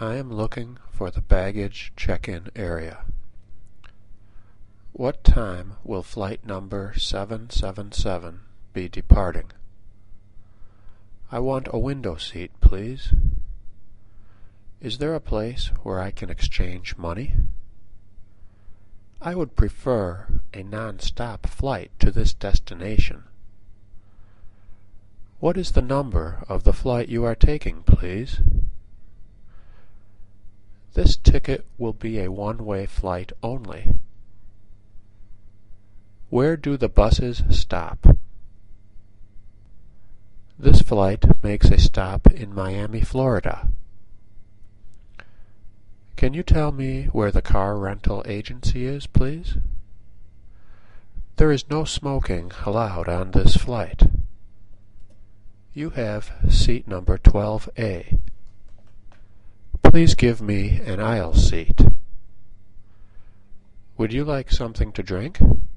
I am looking for the baggage check-in area. What time will flight number 777 be departing? I want a window seat, please. Is there a place where I can exchange money? I would prefer a non-stop flight to this destination. What is the number of the flight you are taking, please? This ticket will be a one-way flight only. Where do the buses stop? This flight makes a stop in Miami, Florida. Can you tell me where the car rental agency is, please? There is no smoking allowed on this flight. You have seat number 12A. Please give me an aisle seat. Would you like something to drink?